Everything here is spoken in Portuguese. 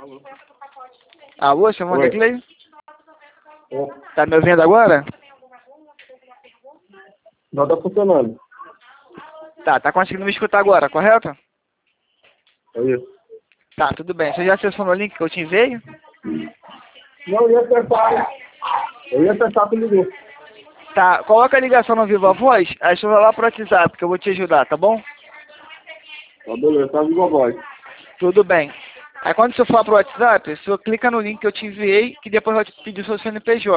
Alô, seu Wander Clay? É. Tá me ouvindo agora? Não tá funcionando. Tá conseguindo me escutar agora, correto? É isso. Tá, tudo bem. Você já acessou no link que eu te enviei? Não, eu ia acertar. Eu ia acertar, tu ligou. Tá, coloca a ligação no Viva Voz, aí você vai lá pro WhatsApp que eu vou te ajudar, tá bom? Tá, beleza, tá viva a voz. Tudo bem. Aí quando você for pro WhatsApp, você clica no link que eu te enviei, que depois vai te pedir seu CNPJ.